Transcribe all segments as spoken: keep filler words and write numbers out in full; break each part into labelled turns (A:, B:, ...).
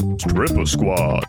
A: Stripper Squad.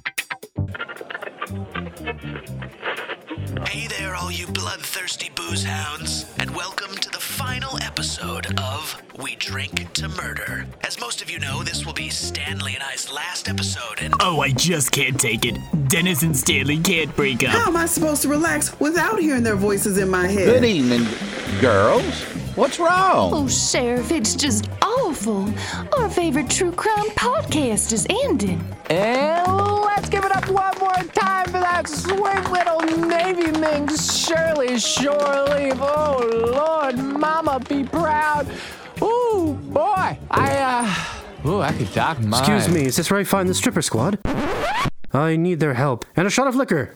B: Hey there, all you bloodthirsty booze hounds, and welcome to the final episode of We Drink to Murder. As most of you know, this will be Stanley and I's last episode, and...
C: Oh, I just can't take it. Dennis and Stanley can't break up.
D: How am I supposed to relax without hearing their voices in my head?
E: Good evening, girls. What's wrong?
F: Oh, Sheriff, it's just awful. Our favorite true crime podcast is ending.
G: And let's give it up one more time for that sweet little Navy minx, Shirley Shore Leave. Oh, Lord, Mama, be proud. Ooh, boy, I, uh, ooh, I could dock mine.
H: Excuse me, is this where I find the stripper squad? I need their help. And a shot of liquor.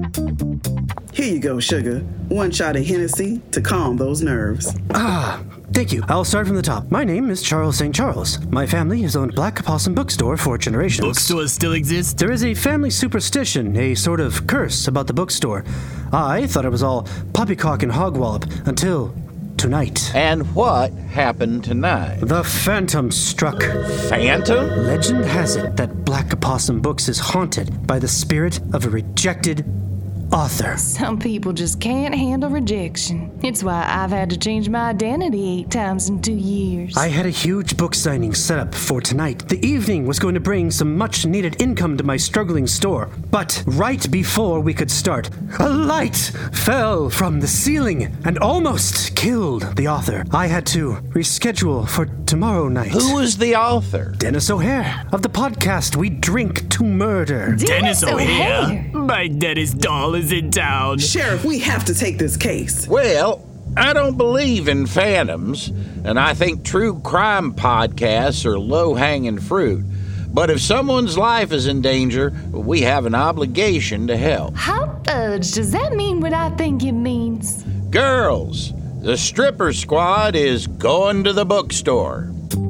D: Here you go, sugar. One shot of Hennessy to calm those nerves.
H: Ah, thank you. I'll start from the top. My name is Charles Saint Charles. My family has owned Black Possum Bookstore for generations.
C: Bookstores still exist?
H: There is a family superstition, a sort of curse about the bookstore. I thought it was all poppycock and hogwallop until tonight.
E: And what happened tonight?
H: The Phantom struck.
E: Phantom?
H: Legend has it that Black Possum Books is haunted by the spirit of a rejected author.
F: Some people just can't handle rejection. It's why I've had to change my identity eight times in two years.
H: I had a huge book signing set up for tonight. The evening was going to bring some much-needed income to my struggling store. But right before we could start, a light fell from the ceiling and almost killed the author. I had to reschedule for tomorrow night.
E: Who was the author?
H: Dennis O'Hare of the podcast We Drink to Murder.
C: Dennis,
F: Dennis
C: O'Hare?
F: O'Hare?
C: My Dennis doll is in town.
D: Sheriff, we have to take this case.
E: Well, I don't believe in phantoms, and I think true crime podcasts are low-hanging fruit. But if someone's life is in danger, we have an obligation to help.
F: Hot fudge, does that mean what I think it means?
E: Girls, the stripper squad is going to the bookstore.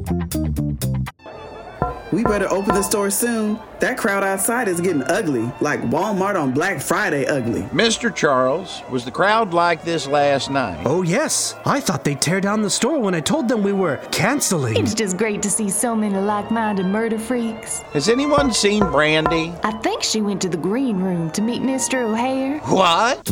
D: We better open the store soon. That crowd outside is getting ugly, like Walmart on Black Friday ugly.
E: Mister Charles, was the crowd like this last night?
H: Oh, yes. I thought they'd tear down the store when I told them we were canceling.
F: It's just great to see so many like-minded murder freaks.
E: Has anyone seen Brandy?
F: I think she went to the green room to meet Mister O'Hare.
E: What?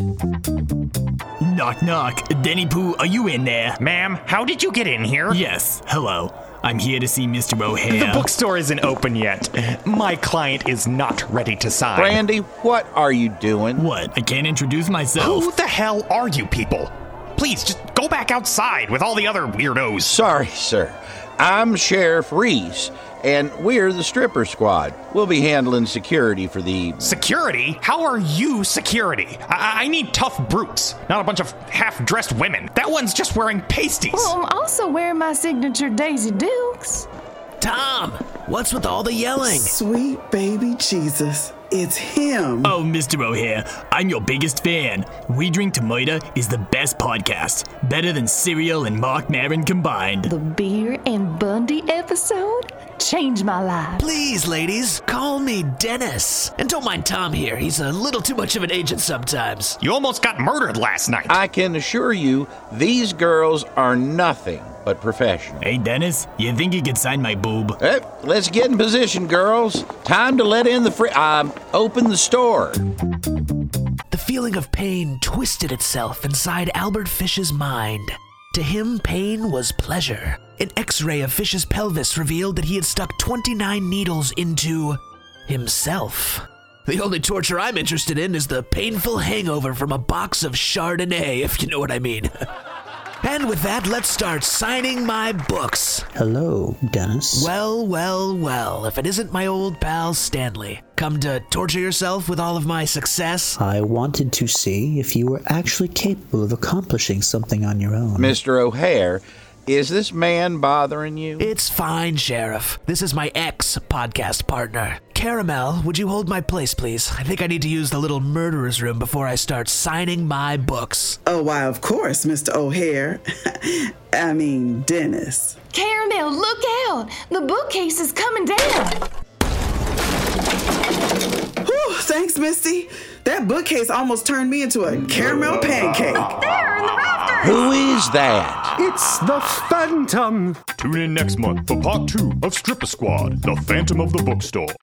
C: Knock, knock. Denny Pooh, are you in there?
I: Ma'am, how did you get in here?
C: Yes, hello. I'm here to see Mister O'Hare.
I: The bookstore isn't open yet. My client is not ready to sign.
E: Brandy, what are you doing?
C: What? I can't introduce myself.
I: Who the hell are you people? Please, just go back outside with all the other weirdos.
E: Sorry, sir. I'm Sheriff Reese, and we're the stripper squad. We'll be handling security for the...
I: Security? How are you security? I, I need tough brutes, not a bunch of half-dressed women. That one's just wearing pasties.
F: Well, I'm also wearing my signature Daisy Dukes.
B: Tom, what's with all the yelling?
D: Sweet baby Jesus. It's him.
C: Oh, Mister O'Hare, I'm your biggest fan. We Drink to Murder is the best podcast. Better than Serial and Mark Maron combined.
F: The Beer and Bundy episode changed my life.
B: Please, ladies, call me Dennis. And don't mind Tom here. He's a little too much of an agent sometimes.
I: You almost got murdered last night.
E: I can assure you, these girls are nothing but professional.
C: Hey, Dennis, you think you could sign my boob?
E: Hey, let's get in position, girls. Time to let in the free... Um, open the store.
B: The feeling of pain twisted itself inside Albert Fish's mind. To him, pain was pleasure. An X-ray of Fish's pelvis revealed that he had stuck twenty-nine needles into... himself. The only torture I'm interested in is the painful hangover from a box of Chardonnay, if you know what I mean. And with that, let's start signing my books.
J: Hello, Dennis.
B: Well, well, well, if it isn't my old pal Stanley. Come to torture yourself with all of my success?
J: I wanted to see if you were actually capable of accomplishing something on your own.
E: Mister O'Hare, is this man bothering you?
B: It's fine, Sheriff. This is my ex-podcast partner. Caramel, would you hold my place, please? I think I need to use the little murderer's room before I start signing my books.
D: Oh, why, of course, Mister O'Hare. I mean, Dennis.
F: Caramel, look out! The bookcase is coming down.
D: Whew, thanks, Misty. That bookcase almost turned me into a caramel pancake.
F: There, in the rafters!
E: Who is that?
H: It's the Phantom.
A: Tune in next month for part two of Stripper Squad, The Phantom of the Bookstore.